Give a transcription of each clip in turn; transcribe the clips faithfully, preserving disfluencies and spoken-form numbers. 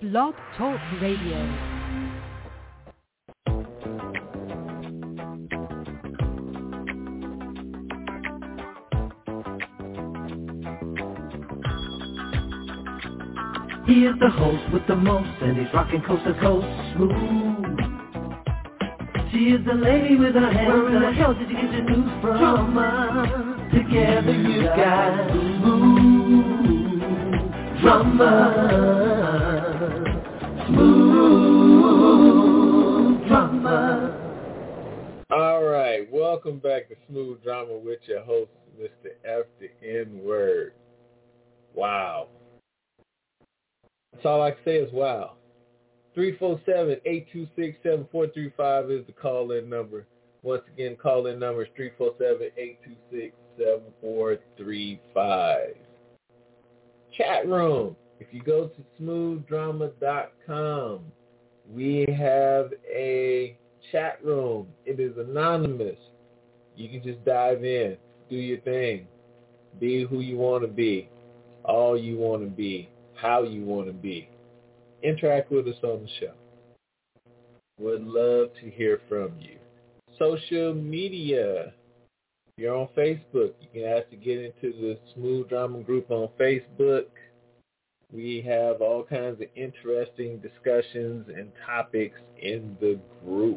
Blog Talk Radio. He is the host with the most, and he's rocking coast to coast smooth. She is the lady with her hands. Where in the hell did you get your news from? Drama. Together you got smooth drama. Smooth drama. All right, welcome back to Smooth Drama with your host, Mister F the N-Word. Wow. That's all I can say is wow. three four seven, eight two six, seven four three five is the call-in number. Once again, call-in number is three four seven, eight two six, seven four three five. Chat room. If you go to smooth drama dot com, we have a chat room. It is anonymous. You can just dive in, do your thing, be who you want to be, all you want to be, how you want to be. Interact with us on the show. Would love to hear from you. Social media. If you're on Facebook, you can ask to get into the Smooth Drama group on Facebook. We have all kinds of interesting discussions and topics in the group.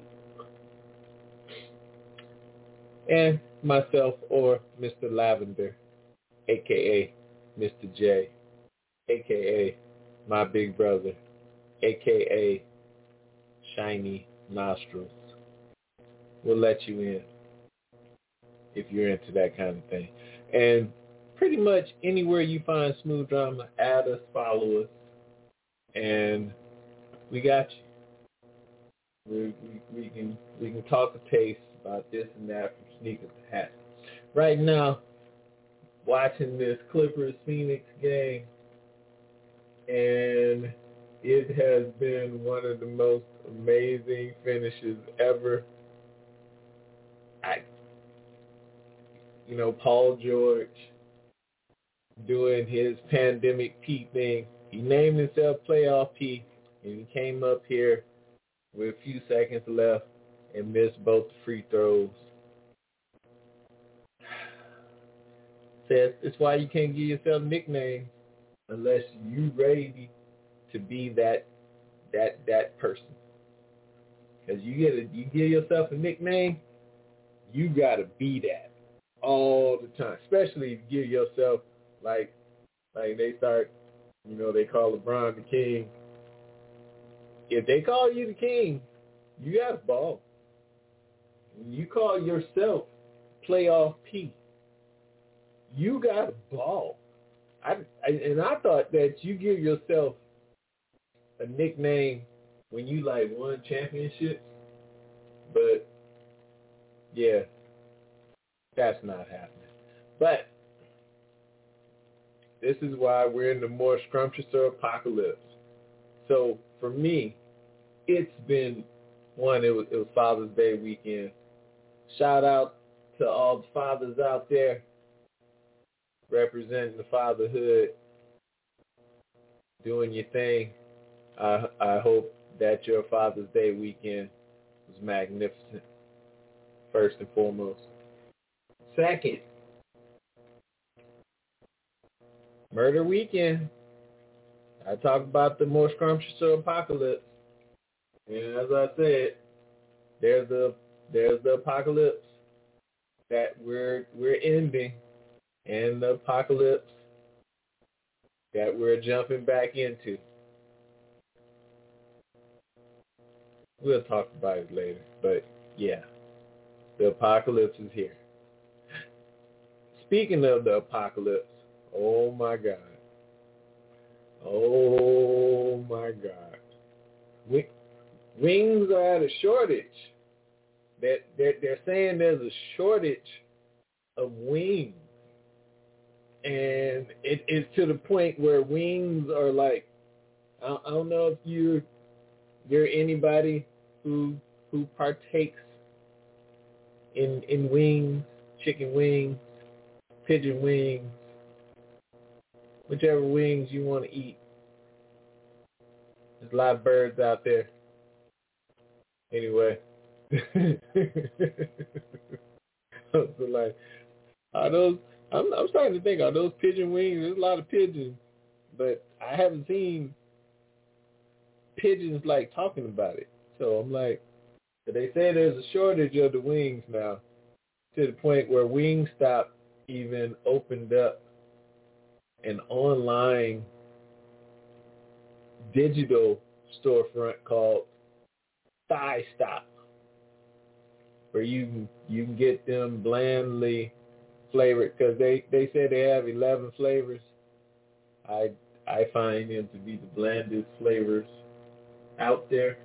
And myself or Mister Lavender, a k a. Mister J, a k a my big brother, a k a. Shiny Nostrils. We'll let you in if you're into that kind of thing. And pretty much anywhere you find Smooth Drama, add us, follow us, and we got you. We, we, we can we can talk a taste about this and that from sneakers to hats. Right now, watching this Clippers-Phoenix game, and it has been one of the most amazing finishes ever. I, you know, Paul George doing his pandemic P thing. He named himself Playoff P, and he came up here with a few seconds left and missed both the free throws. Says it's why you can't give yourself nicknames unless you ready to be that that that person. Because you get a, you give yourself a nickname, you gotta be that all the time. Especially if you give yourself like like they start, you know, they call LeBron the king. If they call you the king, you got a ball. You call yourself Playoff P, you got a ball. I, I and I thought that you give yourself a nickname when you like won championships, but yeah, that's not happening. But this is why we're in the more scrumptious apocalypse. So for me, it's been one. It was, it was Father's Day weekend. Shout out to all the fathers out there representing the fatherhood, doing your thing. I, I hope that your Father's Day weekend was magnificent, first and foremost. Second, murder weekend. I talk about the more scrumptious apocalypse. And as I said, there's the there's the apocalypse that we're we're ending, and the apocalypse that we're jumping back into. We'll talk about it later, but yeah, the apocalypse is here. Speaking of the apocalypse, oh my God. Oh my God. Wings are at a shortage. That they're, they're saying there's a shortage of wings. And it, it's to the point where wings are like, I, I don't know if you're, you're anybody who who partakes in in wings, chicken wings, pigeon wings, whichever wings you want to eat. There's a lot of birds out there. Anyway. So like, are those, I'm, I'm starting to think, are those pigeon wings? There's a lot of pigeons, but I haven't seen pigeons like talking about it. So I'm like, they say there's a shortage of the wings now, to the point where Wingstop even opened up an online digital storefront called Thigh Stop, where you you can get them blandly flavored, because they, they say they have eleven flavors. I I find them to be the blandest flavors out there.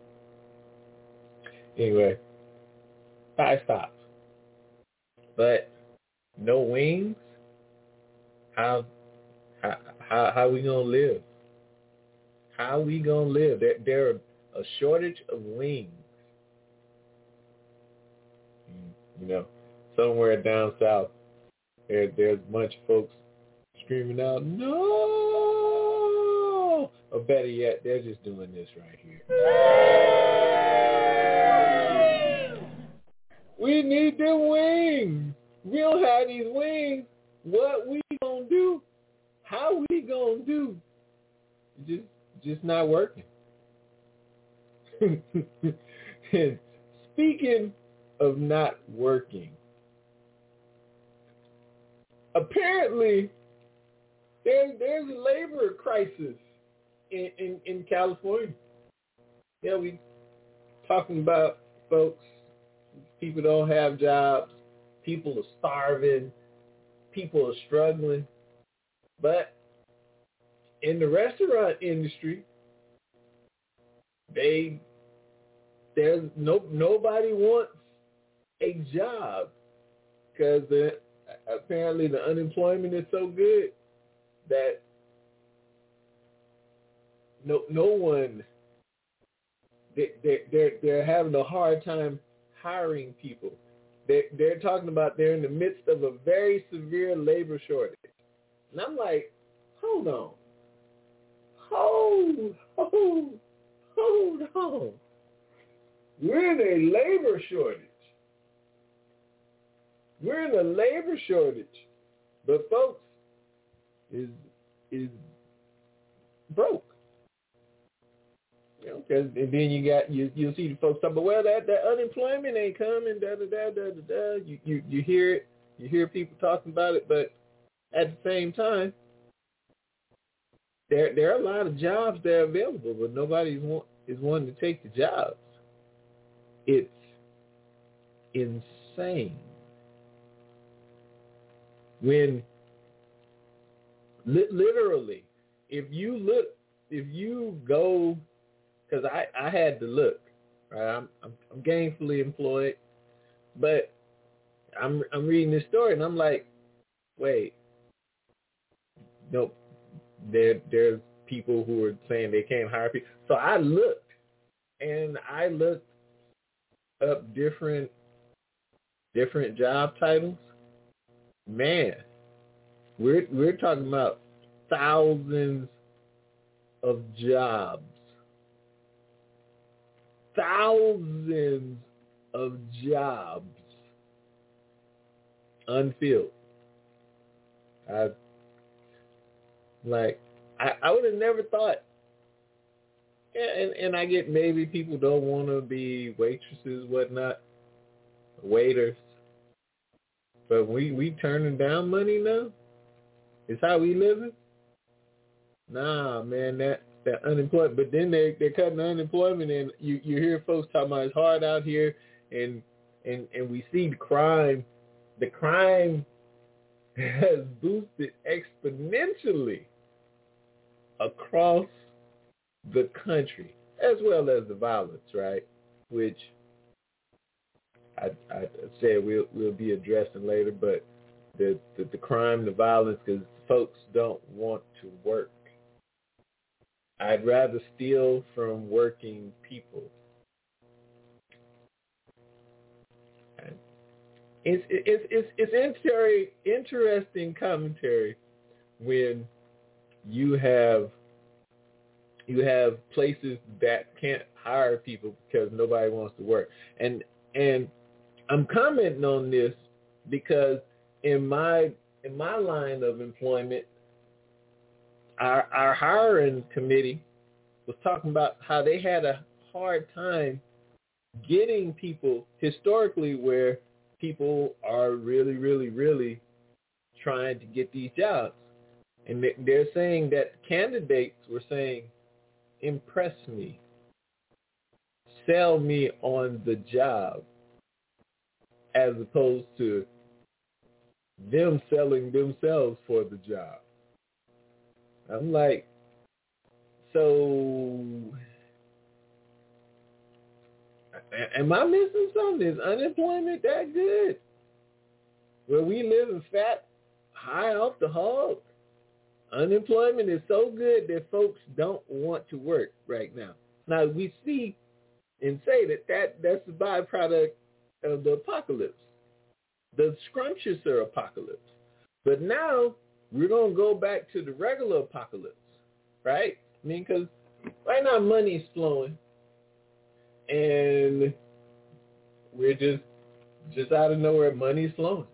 Anyway, Thigh Stop. But no wings? How how how how we gonna live? How we gonna live? There there are a shortage of wings. You know, somewhere down south, there there's a bunch of folks screaming out, "No!" Or better yet, they're just doing this right here. We need them wings. We don't have these wings. What we gonna do? How we gonna do? Just, just not working. And speaking of not working, apparently there's there's a labor crisis in, in, in California. Yeah, we talking about folks. People don't have jobs. People are starving. People are struggling. But in the restaurant industry, they there's no nobody wants a job, because the, apparently the unemployment is so good that no no one they they they're, they're having a hard time hiring people. They they're talking about they're in the midst of a very severe labor shortage, and I'm like, hold on, hold hold hold on. We're in a labor shortage. We're in a labor shortage, but folks is is broke. You know, cause, and then you got you you see the folks talking about, well, that, that unemployment ain't coming, da da da da da da. You you you hear it, you hear people talking about it, but at the same time, there there are a lot of jobs that are available, but nobody want, is wanting to take the jobs. It's insane. When li- literally, if you look, if you go, because I, I had to look, right? I'm, I'm I'm gainfully employed, but I'm I'm reading this story and I'm like, wait, nope, there there's people who are saying they can't hire people. So I looked, and I looked up different different job titles. Man, we're we're talking about thousands of jobs. Thousands of jobs unfilled. I like I, I would have never thought, and and I get maybe people don't want to be waitresses, whatnot, waiters, but we we turning down money now. Is how we living? Nah, man, that that unemployment. But then they they're cutting the unemployment, and you, you hear folks talking about it's hard out here, and and and we see the crime. The crime has boosted exponentially across the country, as well as the violence, right? Which I I said we'll we'll be addressing later, but the the, the crime, the violence, because folks don't want to work. I'd rather steal from working people. It's it's it's it's inter- interesting commentary when you have you have places that can't hire people because nobody wants to work. And and I'm commenting on this because in my in my line of employment, our our hiring committee was talking about how they had a hard time getting people historically where people are really, really, really trying to get these jobs. And they're saying that candidates were saying, impress me, sell me on the job, as opposed to them selling themselves for the job. I'm like, so am I missing something? Is unemployment that good? Where we live in fat, high off the hog? Unemployment is so good that folks don't want to work right now. Now, we see and say that, that that's a byproduct of the apocalypse, the scrumptiouser apocalypse. But now we're going to go back to the regular apocalypse, right? I mean, because right now money's flowing, and we're just just out of nowhere, money's flowing.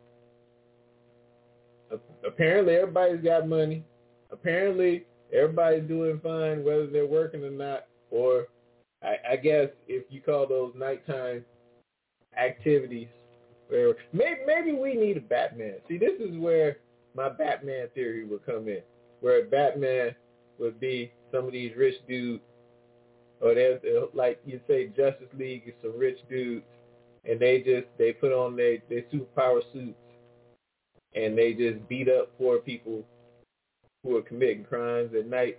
Apparently, everybody's got money. Apparently, everybody's doing fine, whether they're working or not. Or, I, I guess, if you call those nighttime activities, where maybe, maybe we need a Batman. See, this is where my Batman theory would come in, where Batman would be some of these rich dudes, or there's, like you say, Justice League is some rich dudes, and they just, they put on their, their superpower suits, and they just beat up poor people who are committing crimes at night.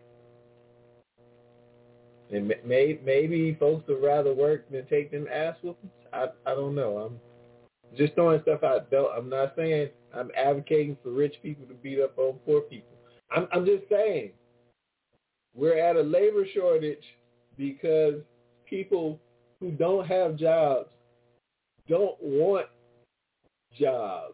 And may, maybe folks would rather work than take them ass whoopings. I I don't know. I'm just throwing stuff out. I'm not saying I'm advocating for rich people to beat up on poor people. I'm I'm just saying we're at a labor shortage because people who don't have jobs don't want jobs.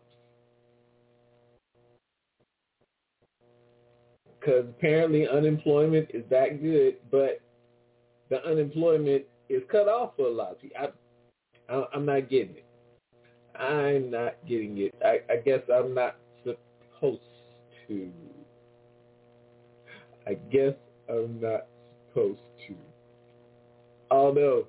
Because apparently unemployment is that good, but the unemployment is cut off for a lot of people. I, I, I'm not getting it. I'm not getting it. I, I guess I'm not supposed to. I guess I'm not supposed to. Although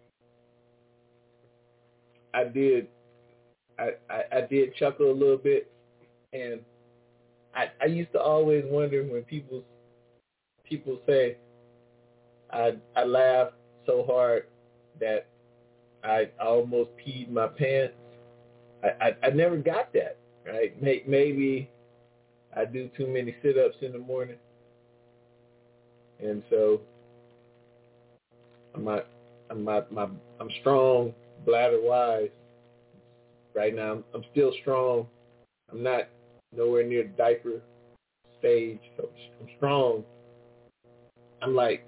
I did, I, I, I did chuckle a little bit, and I, I used to always wonder when people people say I I laughed so hard that I almost peed my pants. I, I, I never got that, right? Maybe I do too many sit-ups in the morning, and so I'm not, I'm not, my, I'm strong bladder-wise right now. I'm, I'm still strong. I'm not nowhere near the diaper stage, so I'm strong. I'm like,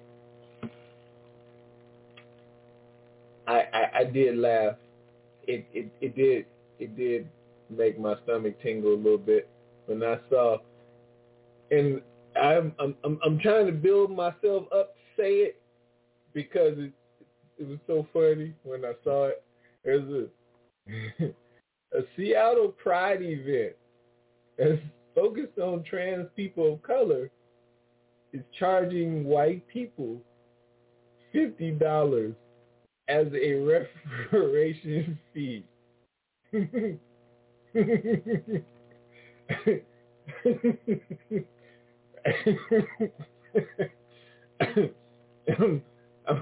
I, I, I did laugh. It, it it did it did make my stomach tingle a little bit when I saw, and I'm I'm I'm, I'm trying to build myself up to say it because it it was so funny when I saw it. There's a a Seattle Pride event that's focused on trans people of color is charging white people fifty dollars as a reparation fee. I'm, I'm, I'm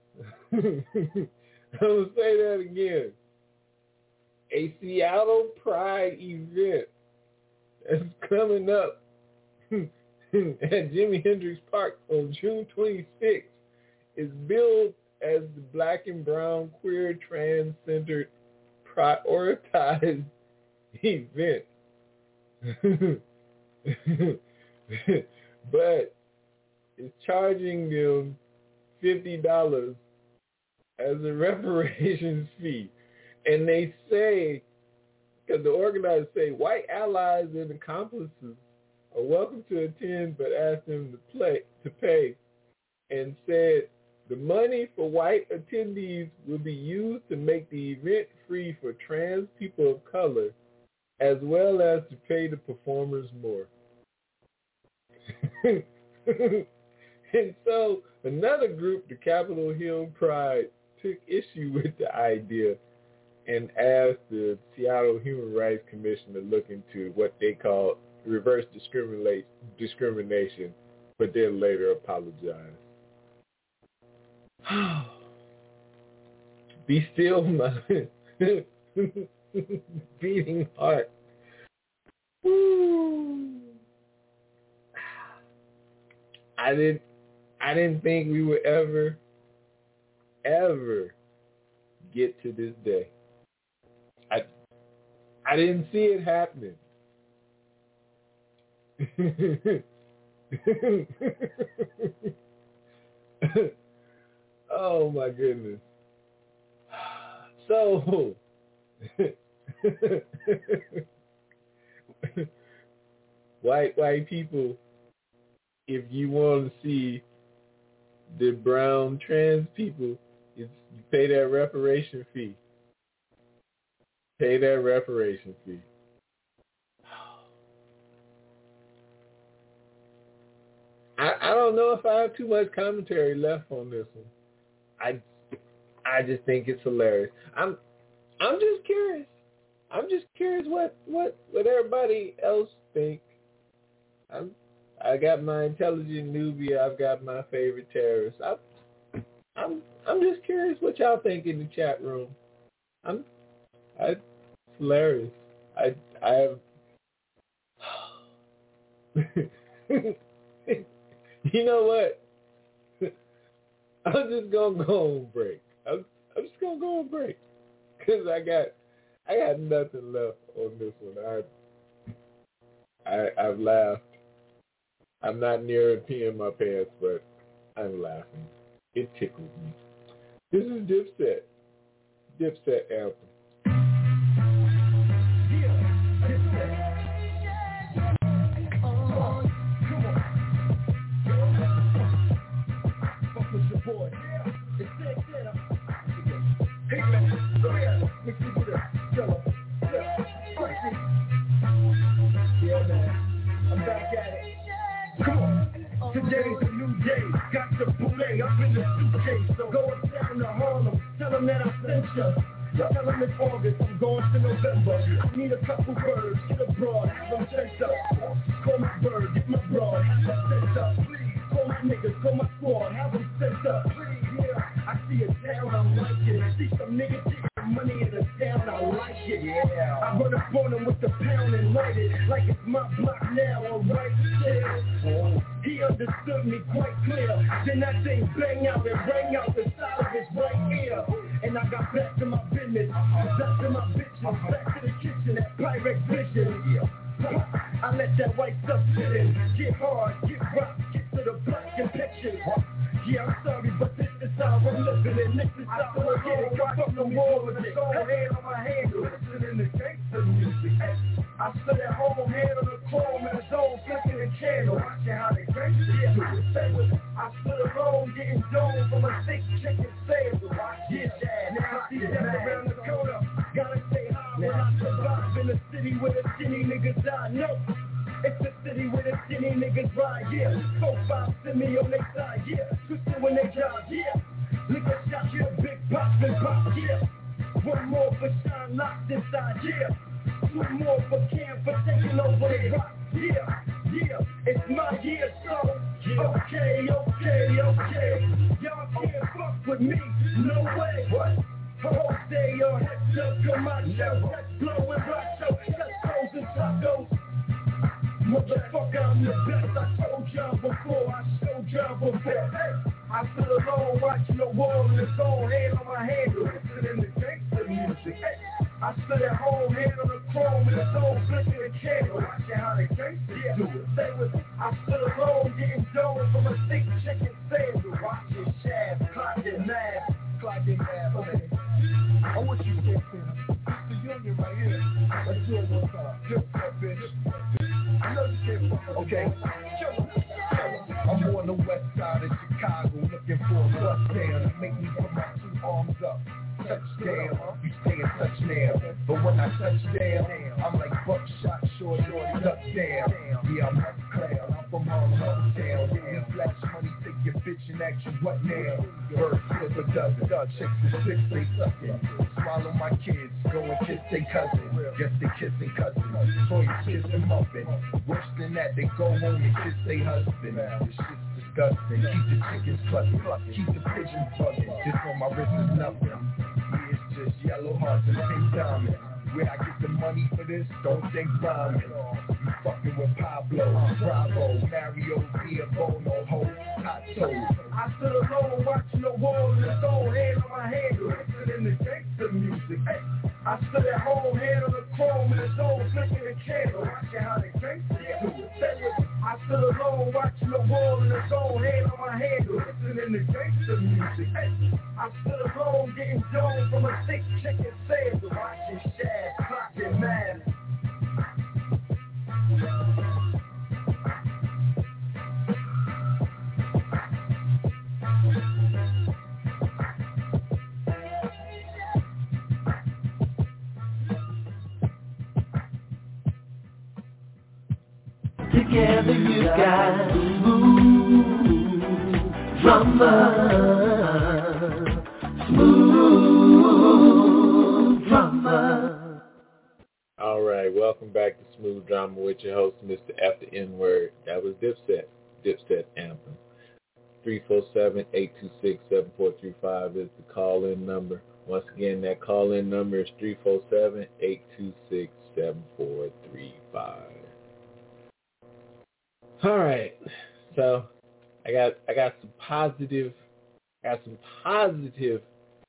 gonna say that again. A Seattle Pride event that's coming up at Jimi Hendrix Park on June twenty-sixth is billed as the Black and Brown Queer Trans-Centered Prioritized Event. But it's charging them fifty dollars as a reparations fee. And they say, because the organizers say, white allies and accomplices are welcome to attend, but ask them to play to pay and said the money for white attendees will be used to make the event free for trans people of color, as well as to pay the performers more. And so another group, the Capitol Hill Pride, took issue with the idea and asked the Seattle Human Rights Commission to look into what they call reverse discriminate, discrimination, but then later apologized. Be still, my beating heart. Woo. I didn't I didn't think we would ever, ever get to this day. I I didn't see it happening. Oh my goodness. So white white people, if you want to see the brown trans people, it's, you pay that reparation fee. Pay that reparation fee. I, I don't know if I have too much commentary left on this one. I I just think it's hilarious. I'm I'm just curious. I'm just curious what, what, what everybody else thinks. I'm I got my intelligent newbie. I've got my favorite terrorist. I, I'm I'm just curious what y'all think in the chat room. I'm I it's hilarious. I I have you know what? I'm just gonna go on break. I'm I'm just gonna go on break because I got I got nothing left on this one. I I I've laughed. I'm not near peeing my pants, but I'm laughing. It tickles me. This is Dipset. Dipset Anthem. Today's a new day, got the boulet up in the suitcase. So go uptown to Harlem, tell them that I sent ya. Tell them it's August, I'm going to November. I need a couple birds, get a broad, have them sent up. Call my bird, get my broad, have them sent up. Please, call my niggas, call my squad, have them sent up. Please, yeah, I see a town, I like it. I see some niggas taking money in the town, I like it. Yeah, I run up on them with the pound and light it like it's my block now, alright? Yeah. He understood me quite clear. Then that thing bang out and rang out the side of his right ear. And I got back to my business, back to my bitches, back to the kitchen, that Pyrex vision. I let that white stuff sit in. Get hard, get rock, get to the black and pictures. Yeah, I'm sorry, but this is how I'm living and this is how I'm getting. Come from the war with it. Go hand on my hand, listening to gangster music. I stood at home, hand on the chrome in the zone, flicking a candle, watching how they gangsters do it. I stood alone, getting domed from a thick chicken sandal. Yeah, now I see that around the corner. Gotta stay high when I survive in a city where the skinny niggas die. No. It's the city where the skinny niggas ride, yeah. Four, five, send me on their side, yeah. Twisted when they drive, yeah. Liquor shot, yeah. Big pops and pop, yeah. One more for Sean locked inside, yeah. Two more for Cam for taking over the rock, yeah. Yeah, it's my year, so okay, okay, okay. Y'all can't fuck with me, no way. What? Whole day, your heads up, come on, show. Blowing rock, show. Tesco's and tacos. Motherfucker, I'm the best. I told y'all before, I showed y'all before. Hey, I stood alone watching the wall and it's all hand on my handle. Listening to gangster music. Hey, I stood at home, hand on the chrome and it's all flicking a candle. Watching how the gangsters do it. Stay with me. I stood alone getting dough from a thick chicken sandal. Watching Shab, clocking mad, clocking mad. Okay. I want you to get in. It's the union right here. Let's do it one time. Just that bitch. I know you can't fuck with me. Okay. I'm on the west side of Chicago. for a touchdown. Make me put my two arms up. Touchdown, you stay in touchdown. But when I touch down, I'm like buckshot, short, short, duck down. Yeah, I'm not clown, I'm from Harlem, uptown. Yeah, flash money, take your bitch and ask you what now? Birds flip a dozen, chicks and six, they suckin'. Swallow my kids, go and kiss they cousin. Guess they kissing cousins, toys kissing muffin. Worse than that, they go home and kiss they husband. This shit's disgusting, keep the chickens clucking, keep the pigeons bugging. Just on my wrist is nothing. Yeah, it's just yellow hearts and pink diamonds. Where I get the money for this, don't think rhyming. You fucking with Pablo, Bravo, Mario, Via, Bono, Ho, Tato. I stood alone watching the wall and the stone, hand on my hand, listening to gangster music. Hey, I stood at home, hand on the chrome and the stone, flicking the candle, watching how the gangsters do it. I stood alone watching the wall and the stone, hand on my hand, listening to gangster music. Hey, I stood alone getting dough from a thick chicken sandal, watching Shad, clocking mad. Together you got smooth drummer, smooth drummer. All right, welcome back to Smooth Drama with your host, Mister After N-Word. That was Dipset, Dipset Anthem. three four seven, eight two six, seven four three five is the call-in number. Once again, that call-in number is three four seven, eight two six, seven four three five. All right, so I got I got some positive, got some positive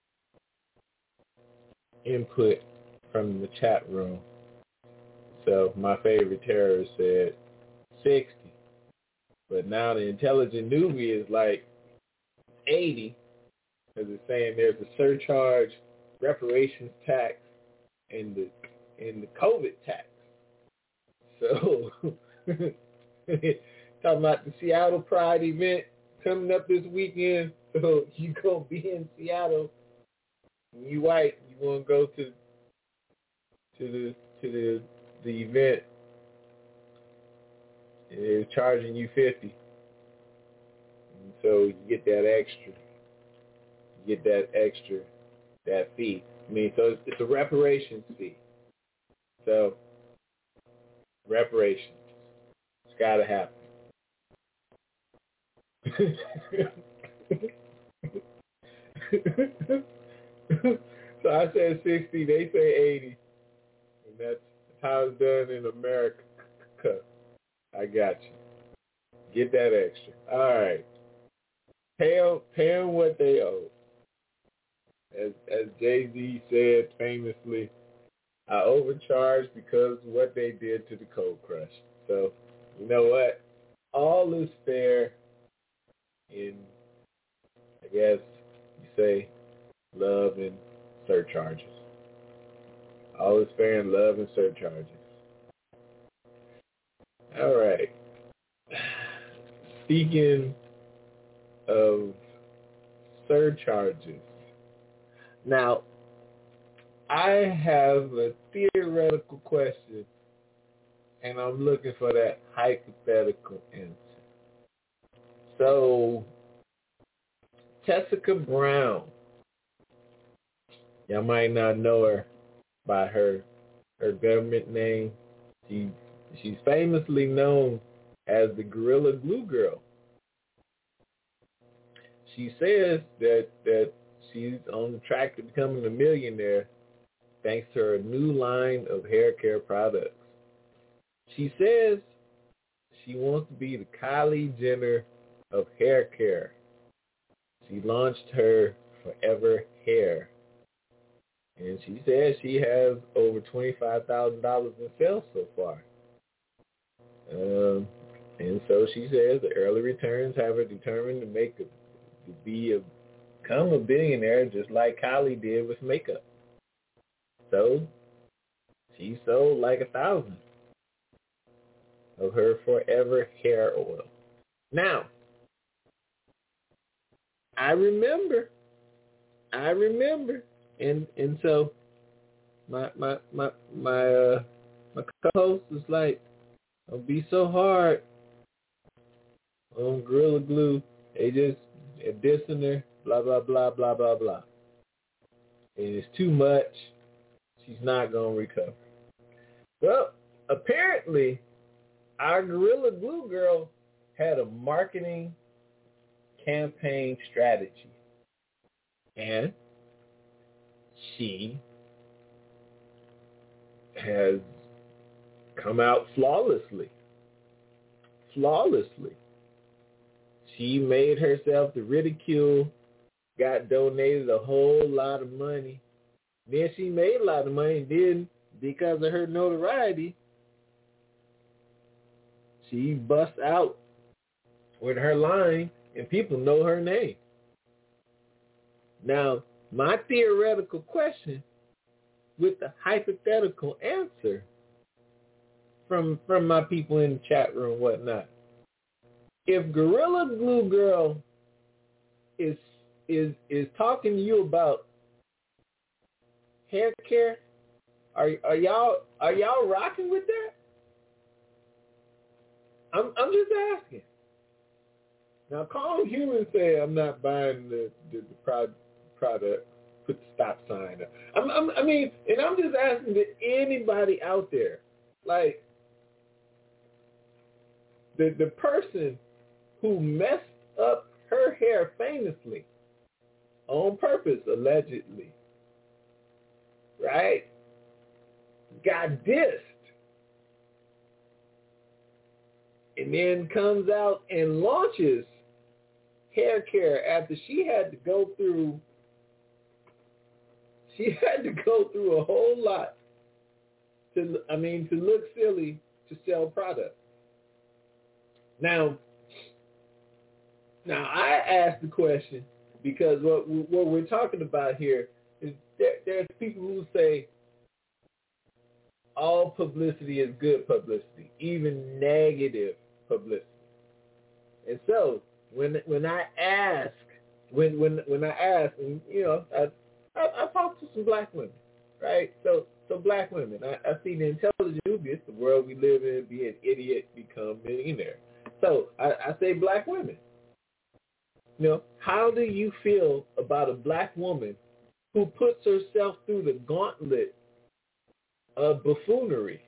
input from the chat room. So my favorite terrorist said sixty, but now the intelligent newbie is like eighty, because it's saying there's a surcharge, reparations tax, and the and the COVID tax. So. Talking about the Seattle Pride event coming up this weekend. So you gonna be in Seattle. You white, you wanna go to to the to the the event. They're charging you fifty. And so you get that extra. You get that extra, that fee. I mean, so it's, it's a reparations fee. So reparations. Gotta happen. So I said sixty, they say eighty. And that's how it's done in America. I got you. Get that extra. All right. Pay them, pay them what they owe. As, as Jay-Z said famously, I overcharged because of what they did to the Cold Crush. So, you know what? All is fair in, I guess you say, love and surcharges. All is fair in love and surcharges. All right. Speaking of surcharges, now, I have a theoretical question, and I'm looking for that hypothetical answer. So, Tessica Brown, y'all might not know her by her her government name. She she's famously known as the Gorilla Glue Girl. She says that that she's on the track to becoming a millionaire thanks to her new line of hair care products. She says she wants to be the Kylie Jenner of hair care. She launched her Forever Hair. And she says she has over twenty-five thousand dollars in sales so far. Um, and so she says the early returns have her determined to make a, to be a, become a billionaire just like Kylie did with makeup. So she sold like a thousand of her Forever Hair Oil. Now, I remember. I remember. And and so my my my my uh my co-host was like, don't be so hard on Gorilla Glue. They just they're dissing her, blah blah blah blah blah blah. And it's too much. She's not gonna recover. Well, apparently our Gorilla Glue girl had a marketing campaign strategy. And she has come out flawlessly. Flawlessly. She made herself the ridicule, got donated a whole lot of money. Then she made a lot of money, and then because of her notoriety, she busts out with her line, and people know her name. Now, my theoretical question with the hypothetical answer from from my people in the chat room and whatnot. If Gorilla Glue Girl is is is talking to you about hair care, are are y'all are y'all rocking with that? I'm I'm just asking. Now, Calm Human say I'm not buying the the, the product. product. Put the stop sign up. I'm, I'm, I mean, and I'm just asking that anybody out there, like the the person who messed up her hair famously on purpose, allegedly, right? Got dissed, and then comes out and launches hair care after she had to go through. She had to go through a whole lot to, I mean, to look silly to sell product. Now, now I asked the question because what what we're talking about here is there, there's people who say all publicity is good publicity, even negative publicity. And so when when I ask, when when when I ask, and you know, I. I, I talk to some black women, right? So, so black women. I, I see the intelligent dubious, the world we live in, be an idiot, become millionaire. So, I, I say black women. You know, how do you feel about a black woman who puts herself through the gauntlet of buffoonery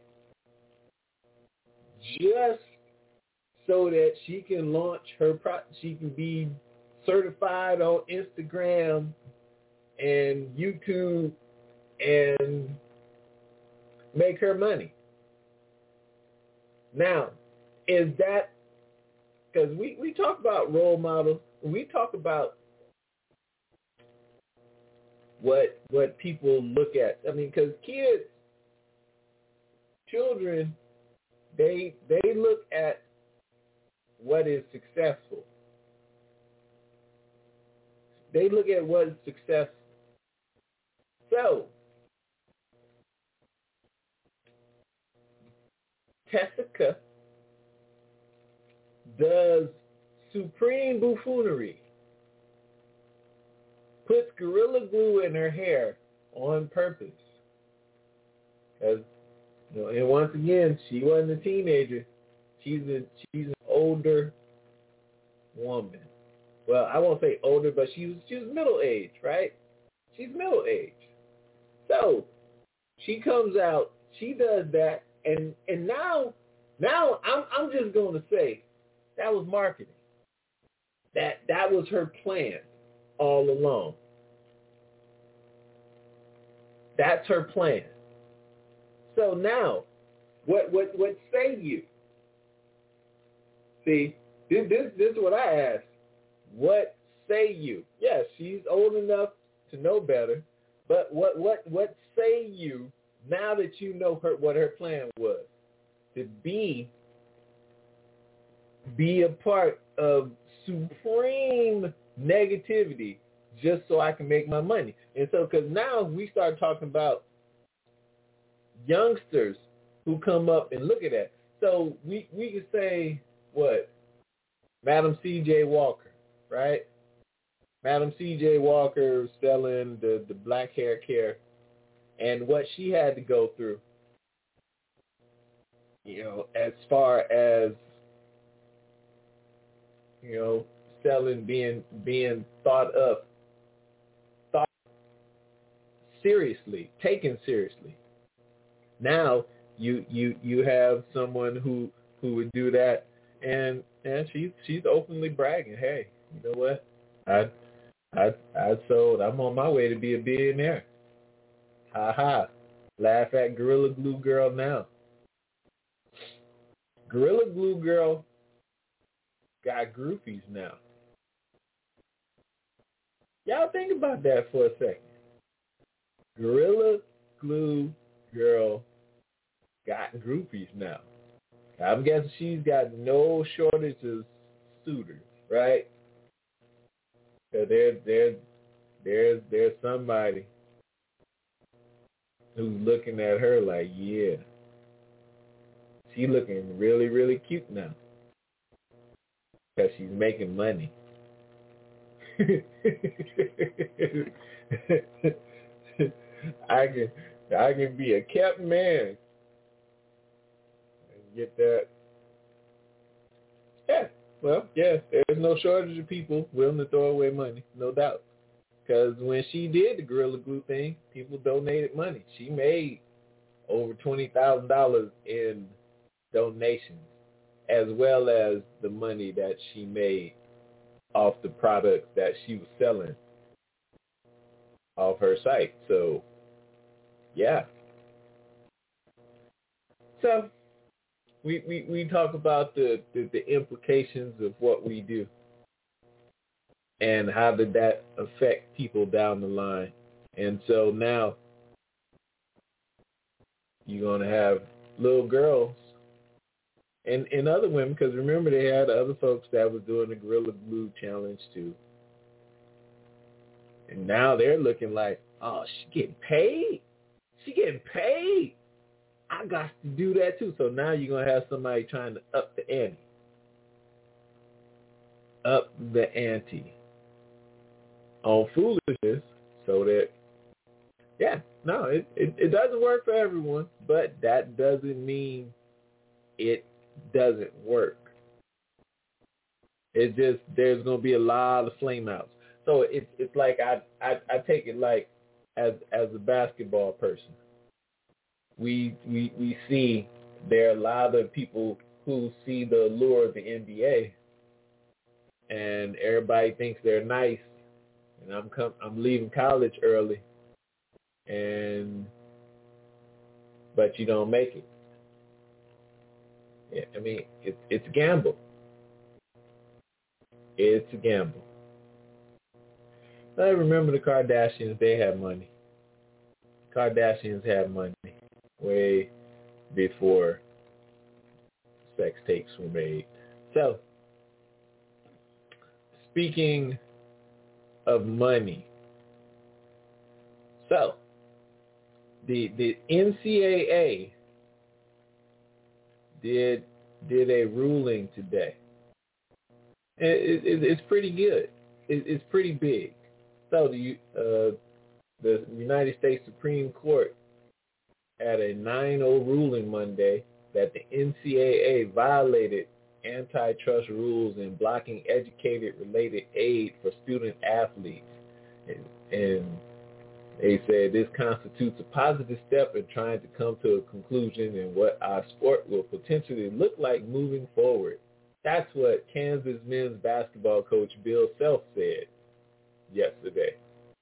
just so that she can launch her, pro- she can be certified on Instagram and YouTube and make her money? Now, is that, because we, we talk about role models, we talk about what what people look at. I mean, because kids, children, they they look at what is successful. They look at what is successful. So, Tessica does supreme buffoonery, puts Gorilla Glue in her hair on purpose. Because, you know, and once again, she wasn't a teenager. She's a she's an older woman. Well, I won't say older, but she was she was middle aged, right? She's middle aged. So she comes out, she does that, and and now now I'm I'm just going to say that was marketing. That that was her plan all along. That's her plan. So now, what what what say you? See, this this this is what I asked. What say you? Yes, she's old enough to know better, but what what what say you now that you know her what her plan was? To be be a part of supreme negativity just so I can make my money. And so, because now we start talking about youngsters who come up and look at that. So we we could say, what, Madam C J Walker, right? Madam C J Walker selling the, the black hair care and what she had to go through, you know, as far as, you know, selling, being being thought of, thought seriously, taken seriously. Now you you you have someone who who would do that, and and she's she's openly bragging, hey, you know what, I I I sold, I'm on my way to be a billionaire. Ha ha. Laugh at Gorilla Glue Girl now. Gorilla Glue Girl got groupies now. Y'all think about that for a second. Gorilla Glue Girl got groupies now. I'm guessing she's got no shortage of suitors, right? So there, there, there's, there's somebody who's looking at her like, yeah, she looking really, really cute now because she's making money. I can, I can be a kept man and get that. Yeah, well, yeah, there's no shortage of people willing to throw away money, no doubt. Because when she did the Gorilla Glue thing, people donated money. She made over twenty thousand dollars in donations, as well as the money that she made off the products that she was selling off her site. So, yeah. So, we we, we talk about the, the, the implications of what we do. And how did that affect people down the line? And so now you're going to have little girls and, and other women, because remember they had other folks that was doing the Gorilla Glue challenge too. And now they're looking like, oh, she getting paid? She getting paid? I got to do that too. So now you're going to have somebody trying to up the ante. Up the ante. On foolishness, so that, yeah, no, it, it, it doesn't work for everyone, but that doesn't mean it doesn't work. It's just, there's going to be a lot of flame outs. So it's it's like I, I, I take it like as as a basketball person. We, we, we see there are a lot of people who see the allure of the N B A, and everybody thinks they're nice. And I'm com- I'm leaving college early, and but you don't make it. Yeah, I mean, it's it's a gamble. It's a gamble. I remember the Kardashians. They had money. Kardashians had money way before sex tapes were made. So, speaking of money. So, the the N C double A did did a ruling today. It, it, it's pretty good. It, it's pretty big. So the uh, the United States Supreme Court had a nine oh ruling Monday that the N C double A violated antitrust rules in blocking educated-related aid for student athletes. And, and they said this constitutes a positive step in trying to come to a conclusion in what our sport will potentially look like moving forward. That's what Kansas men's basketball coach Bill Self said yesterday.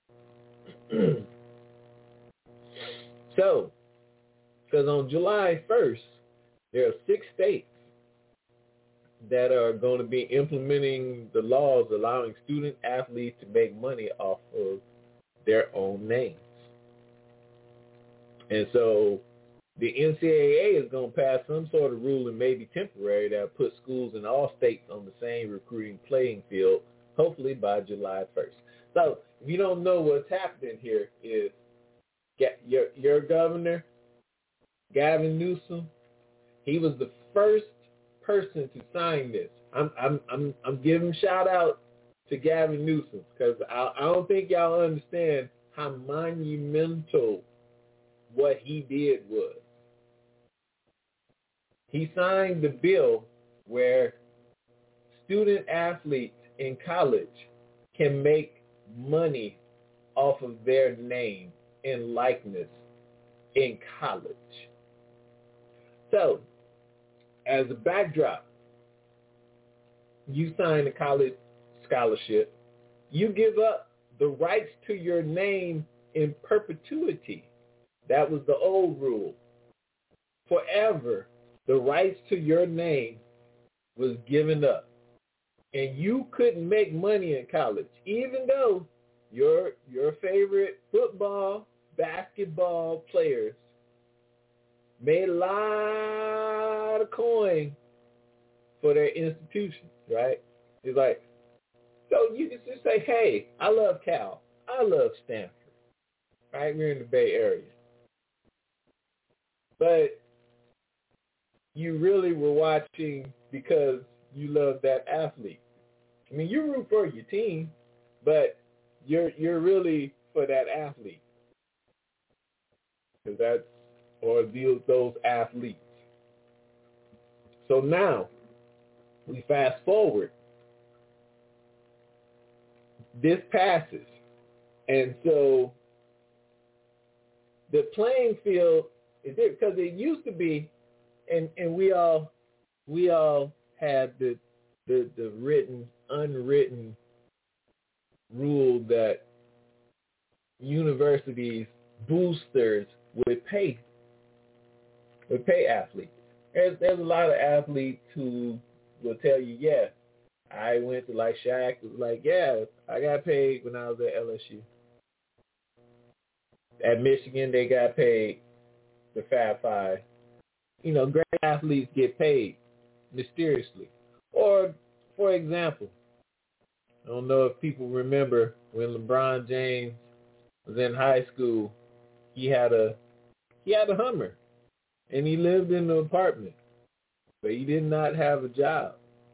So, because on July first, there are six states that are going to be implementing the laws allowing student athletes to make money off of their own names. And so the N C double A is going to pass some sort of ruling, maybe temporary, that will put schools in all states on the same recruiting playing field, hopefully by July first. So if you don't know what's happening here is your, your governor, Gavin Newsom, he was the first person to sign this. I'm I'm I'm I'm giving shout out to Gavin Newsom, because I, I don't think y'all understand how monumental what he did was. He signed the bill where student athletes in college can make money off of their name and likeness in college. So, as a backdrop, you sign a college scholarship. You give up the rights to your name in perpetuity. That was the old rule. Forever, the rights to your name was given up. And you couldn't make money in college, even though your your favorite football, basketball players made a lot of coin for their institutions, right? It's like, so you can just say, hey, I love Cal. I love Stanford, right? We're in the Bay Area. But you really were watching because you love that athlete. I mean, you root for your team, but you're you're really for that athlete. Because that's, or those, those athletes. So now, we fast forward. This passes. And so the playing field is there, because it used to be, and, and we all we all had the, the the written, unwritten rule that universities, boosters would pay would pay athletes. There's there's a lot of athletes who will tell you, yeah, I went to, like Shaq was like, yeah, I got paid when I was at L S U. At Michigan, they got paid the Fab Five. You know, great athletes get paid mysteriously. Or, for example, I don't know if people remember when LeBron James was in high school, he had a he had a Hummer, and he lived in an apartment, but he did not have a job.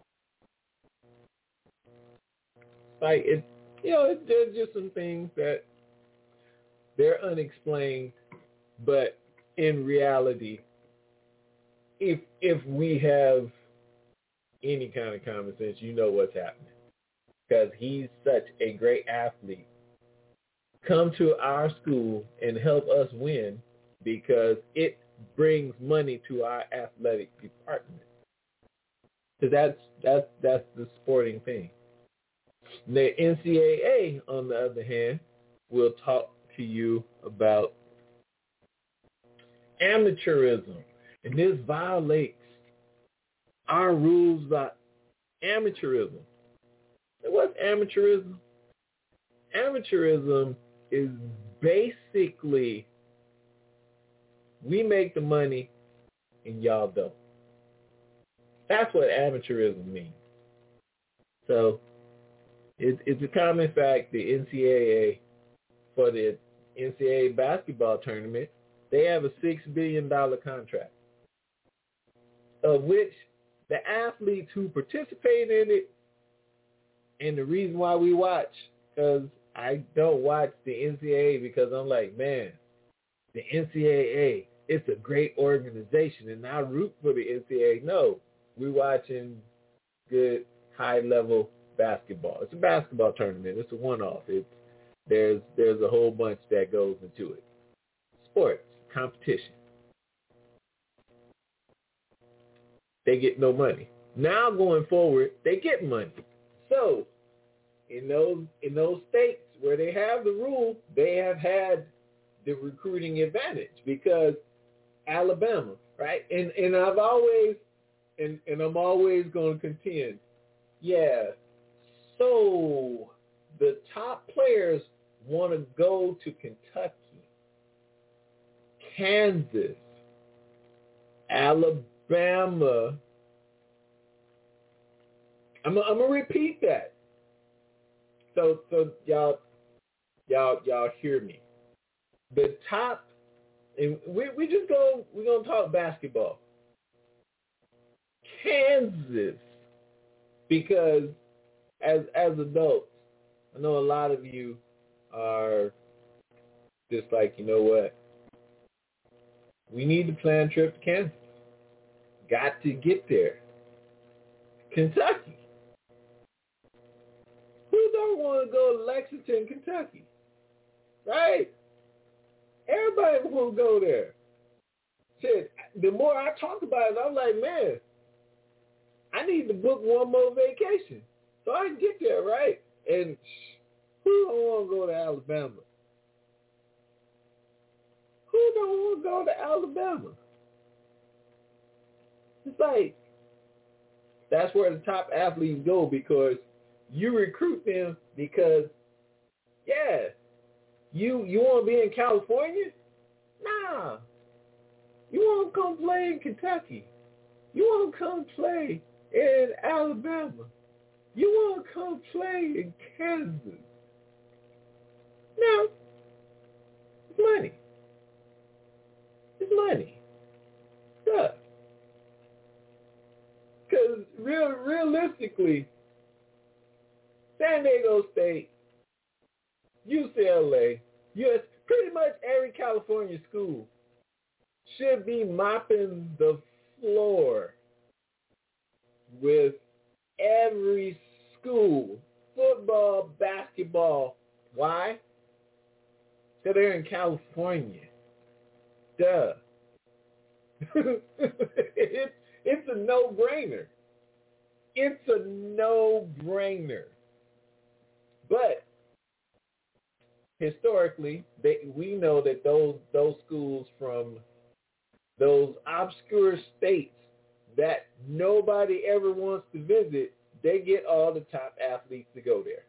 Like, it, you know, it, there's just some things that they're unexplained, but in reality, if if we have any kind of common sense, you know what's happening. Because he's such a great athlete. Come to our school and help us win, because it brings money to our athletic department. So that's that's that's the sporting thing. The N C double A, on the other hand, will talk to you about amateurism, and this violates our rules about amateurism. And what's amateurism? Amateurism is basically we make the money and y'all don't. That's what amateurism means. So it, it's a common fact the N C double A, for the N C double A basketball tournament, they have a six billion dollars contract, of which the athletes who participate in it, and the reason why we watch, because I don't watch the N C double A because I'm like, man, the N C double A, it's a great organization, and I root for the N C double A. No, we're watching good, high-level basketball. It's a basketball tournament. It's a one-off. It's, there's, there's a whole bunch that goes into it. Sports, competition. They get no money. Now going forward, they get money. So in those in those states where they have the rule, they have had the recruiting advantage, because Alabama, right? And and I've always and, and I'm always going to contend, yeah, so the top players want to go to Kentucky, Kansas, Alabama. I'm, I'm gonna repeat that. So, so y'all, y'all, y'all hear me. The top, and we we just go. We're gonna talk basketball. Kansas, because as as adults, I know a lot of you are just like, you know what? We need to plan a trip to Kansas. Got to get there. Kentucky. Who don't want to go to Lexington, Kentucky? Right? Everybody want to go there. Shit, the more I talk about it, I'm like, man, I need to book one more vacation so I can get there, right? And who don't want to go to Alabama? Who don't want to go to Alabama? It's like, that's where the top athletes go, because you recruit them because, yeah, you you want to be in California? Nah. You want to come play in Kentucky. You want to come play in Alabama. You want to come play in Kansas. Now, it's money. It's money. Yeah. Because real, realistically, San Diego State, U C L A, U S, pretty much every California school should be mopping the floor with every school, football, basketball. Why? Because they're in California. Duh. it, it's a no-brainer. It's a no-brainer. But historically, they, we know that those those schools from those obscure states that nobody ever wants to visit, they get all the top athletes to go there.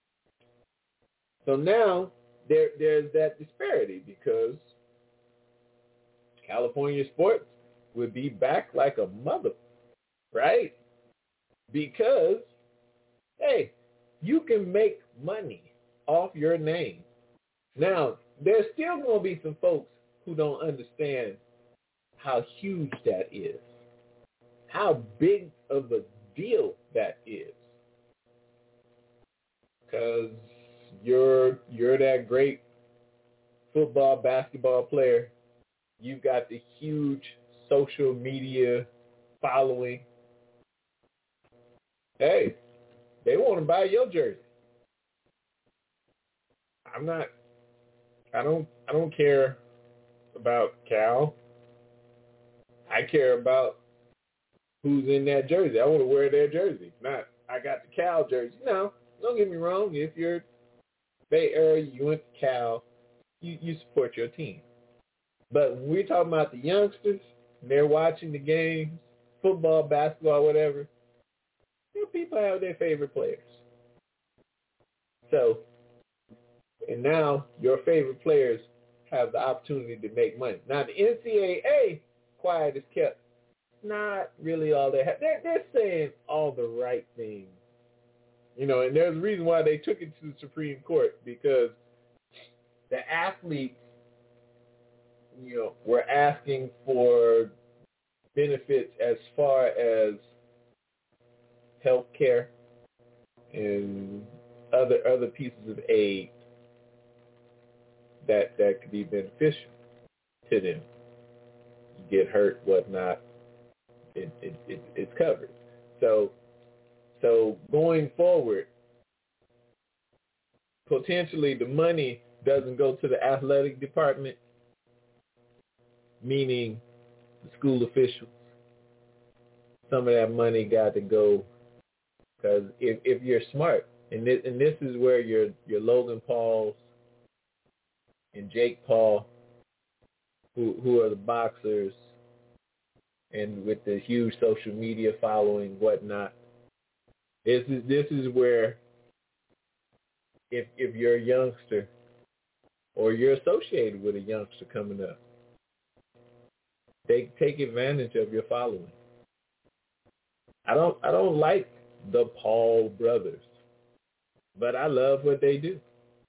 So now there there's that disparity, because California sports would be back like a mother, right? Because, hey, you can make money off your name. Now, there's still going to be some folks who don't understand how huge that is, how big of a deal that is. Because you're you're that great football, basketball player. You've got the huge social media following. Hey, they want to buy your jersey. I'm not, I don't, I don't care about Cal. I care about who's in that jersey. I want to wear their jersey. Not, I got the Cal jersey. No, don't get me wrong. If you're Bay Area, you went to Cal, you, you support your team. But when we're talking about the youngsters, and they're watching the games, football, basketball, whatever, you know, people have their favorite players. So, and now your favorite players have the opportunity to make money. Now, the N C double A, quiet as kept, not really all they have. They're, they're saying all the right things. You know, and there's a reason why they took it to the Supreme Court, because the athletes, you know, were asking for benefits as far as health care and other other pieces of aid that that could be beneficial to them. You get hurt, whatnot, it, it, it it's covered. So so going forward, potentially the money doesn't go to the athletic department, meaning the school officials. Some of that money got to go, because if, if you're smart, and this, and this is where your your Logan Pauls and Jake Paul, who who are the boxers, and with the huge social media following, whatnot, this is this is where if if you're a youngster or you're associated with a youngster coming up, they take advantage of your following. I don't I don't like the Paul brothers, but I love what they do.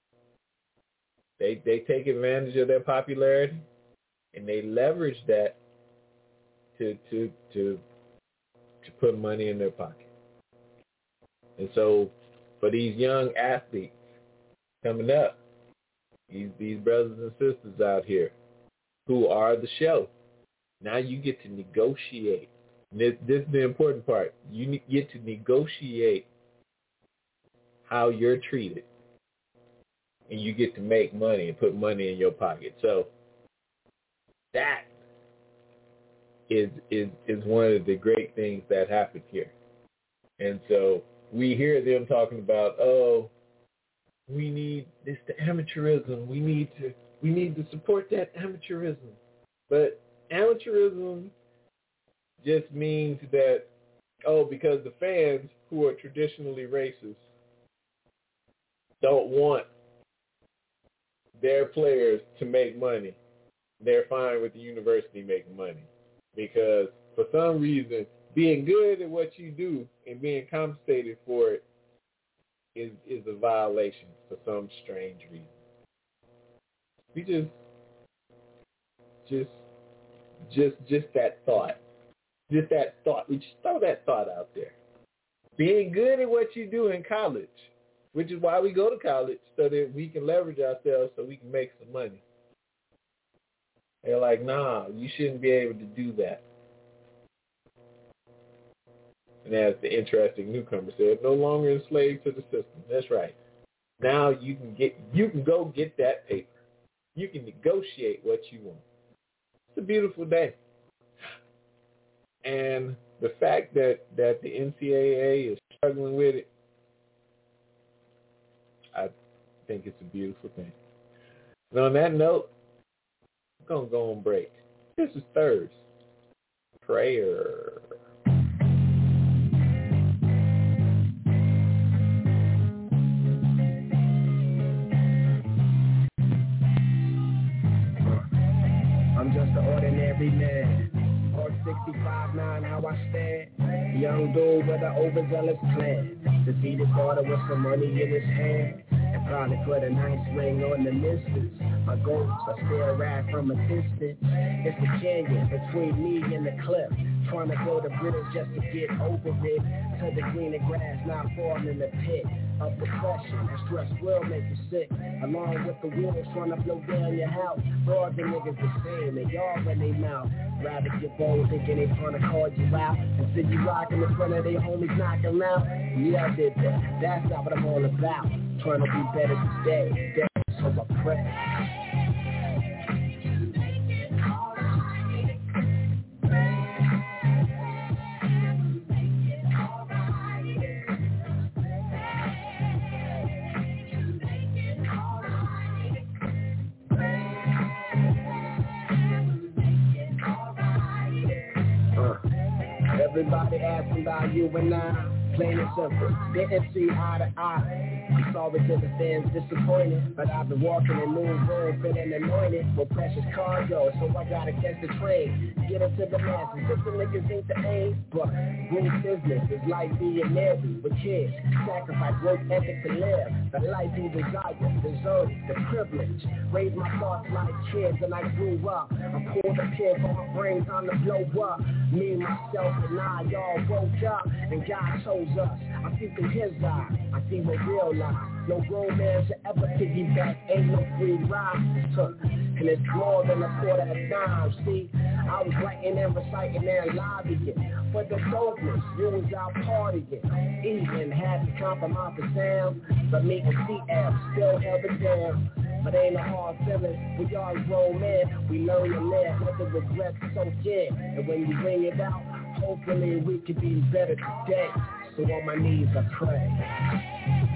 They they take advantage of their popularity, and they leverage that to to to to put money in their pocket. And so for these young athletes coming up, these, these brothers and sisters out here who are the show. Now you get to negotiate. This, this is the important part. You get to negotiate how you're treated. And you get to make money and put money in your pocket. So that is is is one of the great things that happened here. And so we hear them talking about, oh, we need this the amateurism. We need to we need to support that amateurism. But amateurism just means that, oh, because the fans who are traditionally racist don't want their players to make money, they're fine with the university making money. Because for some reason, being good at what you do and being compensated for it is is a violation for some strange reason. We just, just, just, just that thought. Just that thought. We just throw that thought out there. Being good at what you do in college, which is why we go to college, so that we can leverage ourselves so we can make some money. They're like, nah, you shouldn't be able to do that. And as the interesting newcomer said, no longer enslaved to the system. That's right. Now you can get, you can go get that paper. You can negotiate what you want. It's a beautiful day. And the fact that, that the N C double A is struggling with it, I think it's a beautiful thing. And on that note, I'm going to go on break. This is Thursday. Prayer. I'm just an ordinary man. sixty-five nine, how I stand. Young dude with an overzealous plan. Defeated daughter with some money in his hand. And probably put a nice ring on the missus. My goals are still right from a distance. It's the canyon between me and the cliff. Trying to build a bridge just to get over it. To the greener grass, not falling in the pit of depression. And stress will make you sick. Along with the wolves trying to blow down your house. All the niggas the same, and y'all run their mouth. Rather get bold thinking they trying to call you out. And see you rocking in front of their homies knocking out. Yeah, I did that. That's not what I'm all about. Trying to be better today. That's so I pray. Everybody asking about you and I, plain and simple, didn't see eye to eye. I'm sorry to the fans disappointed, but I've been walking in new room, feeling anointed with precious cargo, so I gotta catch the train, get into the masses. If the niggas ain't the aim, but real business is like being married with kids, sacrifice work ethic to live, the life you desire, deserve the privilege. Raise my thoughts like kids, and I grew up. I pulled a pin for my brain, time to blow up. Me, myself, and I, y'all woke up, and God chose us. I see through his eye, I see what real life. No grown man should ever piggyback, ain't no free ride. And it's more than a quarter of a dime, see? I was writing and reciting and lobbying for the dopeness, you was out partying. Even had to compromise the sound, but me and C L still held it down. But ain't a hard feeling, we all grown men, we learn to live, let the regrets soak in. And when you bring it out, hopefully we can be better today. So on my knees I pray.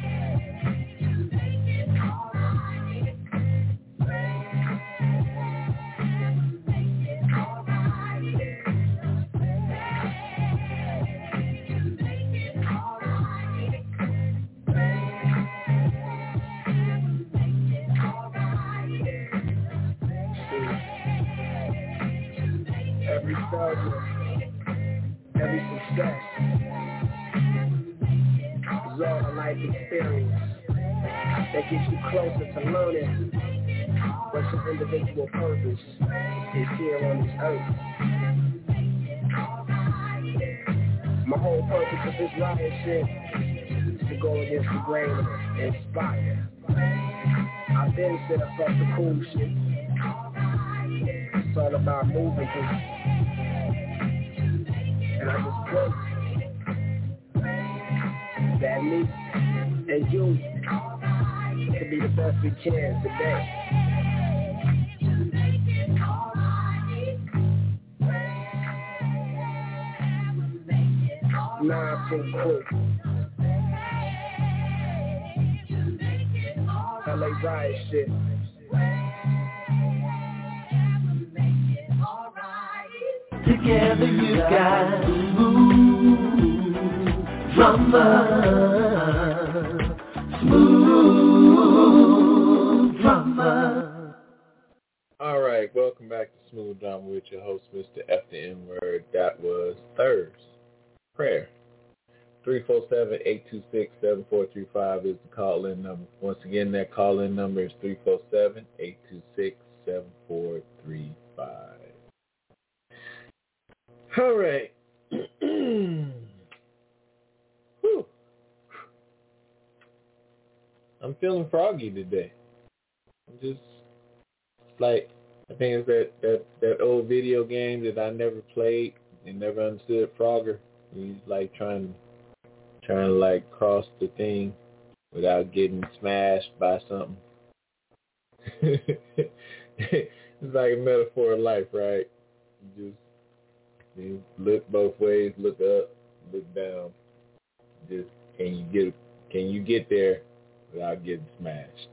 Every failure, every success is all a life experience that gets you closer to learning what your individual purpose is here on this earth. My whole purpose of this riot shit is to go against the grain and inspire. I've been set up off the cool shit. It's all about moving things. And I just pray that me and you can be the best we can today. Nah, so cool. L A riot shit. Together you got smooth drama, smooth drama. All right, welcome back to Smooth Drama with your host, Mister F the N-Word. That was Thursday Prayer. three four seven, eight two six, seven four three five is the call-in number. Once again, that call-in number is three four seven, eight two six, seven four three five. All right. Whew. I'm feeling froggy today. I'm just like, I think it's that, that, that old video game that I never played and never understood, Frogger. He's like trying, trying to like cross the thing without getting smashed by something. It's like a metaphor of life, right? You just you look both ways, look up, look down. Just can you get can you get there without getting smashed?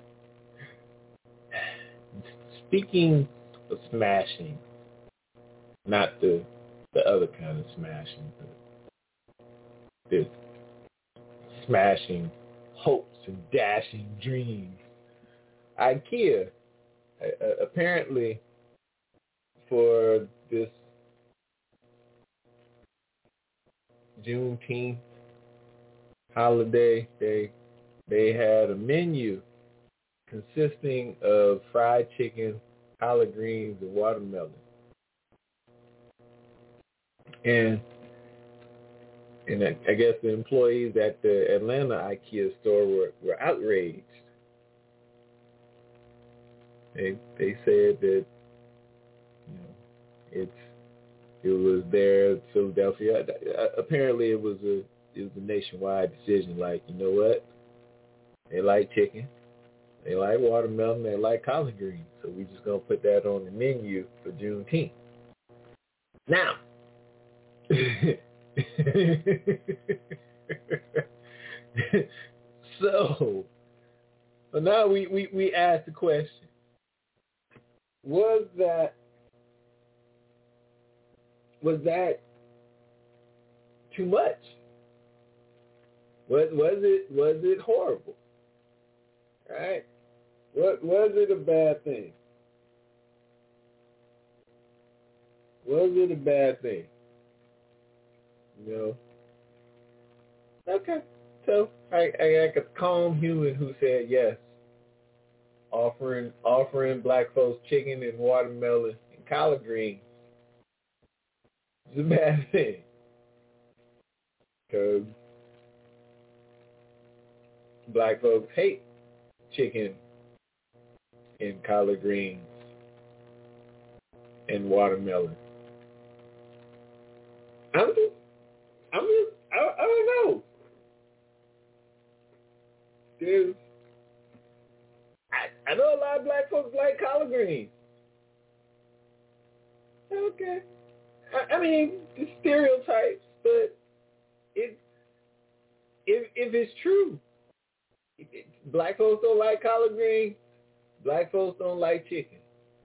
Speaking of smashing, not the the other kind of smashing, but this smashing hopes and dashing dreams. IKEA uh, apparently for this Juneteenth holiday, they they had a menu consisting of fried chicken, collard greens, and watermelon. And and I, I guess the employees at the Atlanta IKEA store were, were outraged. They they said that, you know, it's it was there in Philadelphia. Apparently, it was a it was a nationwide decision. Like, you know what? They like chicken, they like watermelon, they like collard greens. So we just gonna put that on the menu for Juneteenth. Now, so, so now we, we, we ask the question: Was that was that too much? Was was it was it horrible? Right? What was it a bad thing? Was it a bad thing? You know? Okay. So I I got a calm human who said yes. Offering offering black folks chicken and watermelon and collard greens is a bad thing. Because black folks hate chicken and collard greens and watermelon. I'm just, I'm just, I, I don't know. There's, I, I know a lot of black folks like collard greens. Okay. I, I mean, the stereotypes, but it, if if it's true, if it, black folks don't like collard greens, black folks don't like chicken.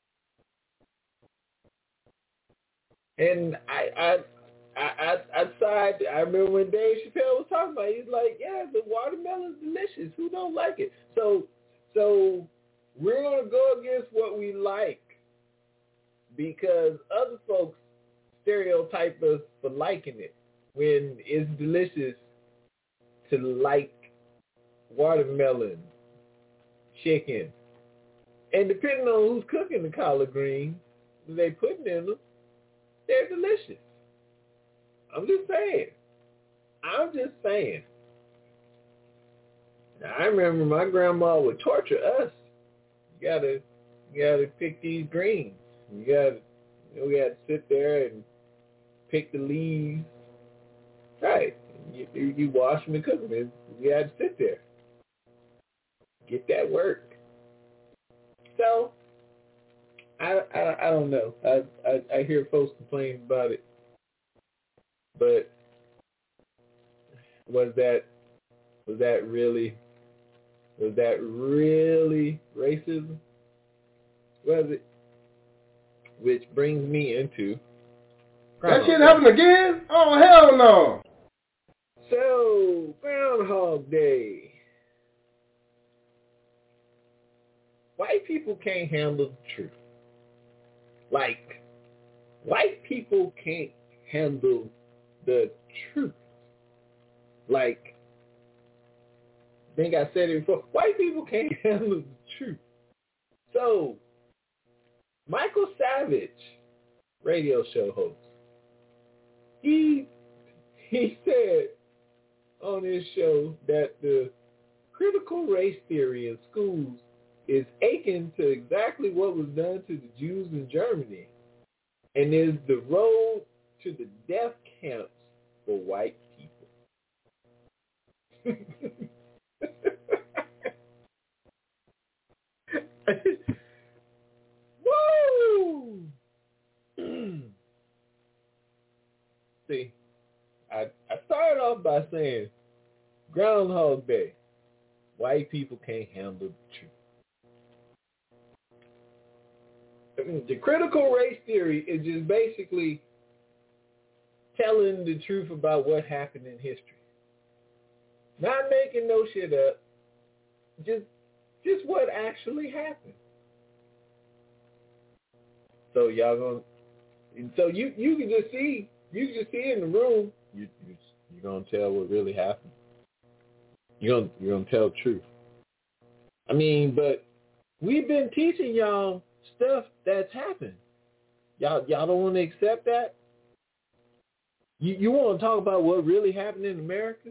And I, I, I, I, I side. I remember when Dave Chappelle was talking about it, he's like, yeah, the watermelon's delicious. Who don't like it? So, so we're gonna go against what we like because other folks stereotype us for liking it when it's delicious to like watermelon, chicken, and depending on who's cooking the collard greens they putting in them, they're delicious. I'm just saying. I'm just saying. I remember my grandma would torture us. You gotta, you gotta pick these greens. You gotta, you know, we had to sit there and pick the leaves. Right. You, you wash them and cook them. We had to sit there. Get that work. So, I, I, I don't know. I, I, I hear folks complain about it. But was that, was that really, was that really racism? Was it? Which brings me into that shit happened again? Oh, hell no. So, Groundhog Day. White people can't handle the truth. Like, white people can't handle the truth. Like, I think I said it before. White people can't handle the truth. So, Michael Savage, radio show host, he he said on his show that the critical race theory in schools is akin to exactly what was done to the Jews in Germany and is the road to the death camps for white people. Woo! See, I, I started off by saying Groundhog Day. White people can't handle the truth. I mean, the critical race theory is just basically telling the truth about what happened in history. Not making no shit up. Just just what actually happened. So y'all gonna so you, you can just see you can just see in the room, you, you you're gonna tell what really happened. You're gonna you're gonna tell the truth. I mean, but we've been teaching y'all stuff that's happened. Y'all y'all don't want to accept that? You you want to talk about what really happened in America?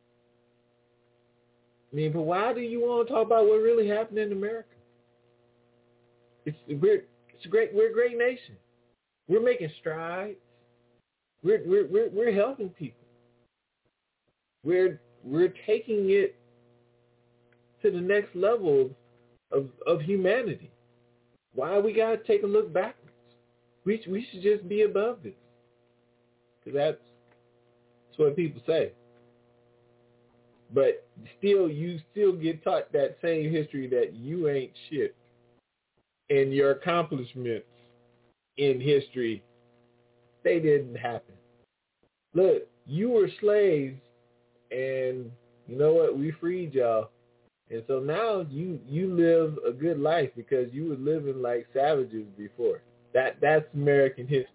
I mean, but why do you want to talk about what really happened in America? It's we're it's a great we're a great nation. We're making strides. We're we're we're, we're helping people. We're we're taking it to the next level of of humanity. Why we gotta take a look backwards? We we should just be above this, because that's that's what people say. But still, you still get taught that same history that you ain't shit, and your accomplishments in history, they didn't happen. Look, you were slaves, and you know what? We freed y'all. And so now you, you live a good life because you were living like savages before. That that's American history.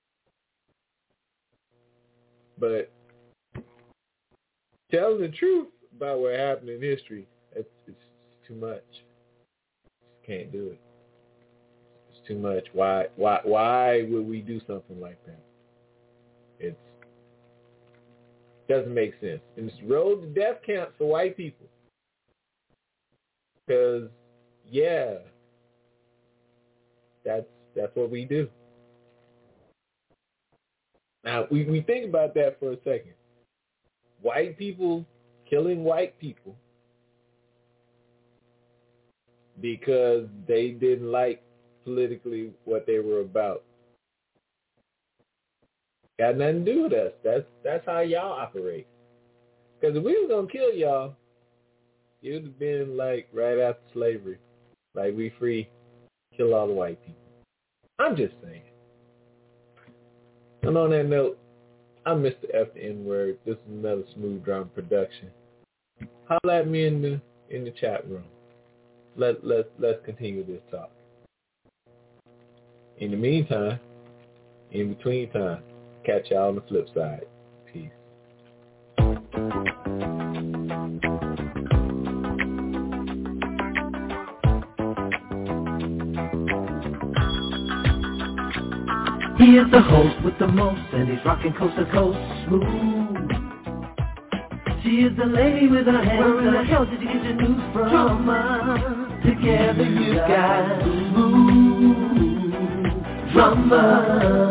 But telling the truth about what happened in history, it's, it's too much. Just can't do it. It's too much. Why why why would we do something like that? It doesn't make sense. And it's road to death camp for white people. Because, yeah, that's that's what we do. Now, we, we think about that for a second. White people killing white people because they didn't like politically what they were about. Got nothing to do with us. That's that's how y'all operate. Because if we were going to kill y'all, it would have been like right after slavery. Like, we free, kill all the white people. I'm just saying. And on that note, I'm Mister F the N-Word. This is another Smooth Drama production. Holla at me in the in the chat room. Let let let's continue this talk. In the meantime, in between time, catch y'all on the flip side. Peace. He is the host with the most, and he's rocking coast to coast smooth. She She is the lady with her hands. Where in the hell did you get your news from? Drama. Together you got smooth drama.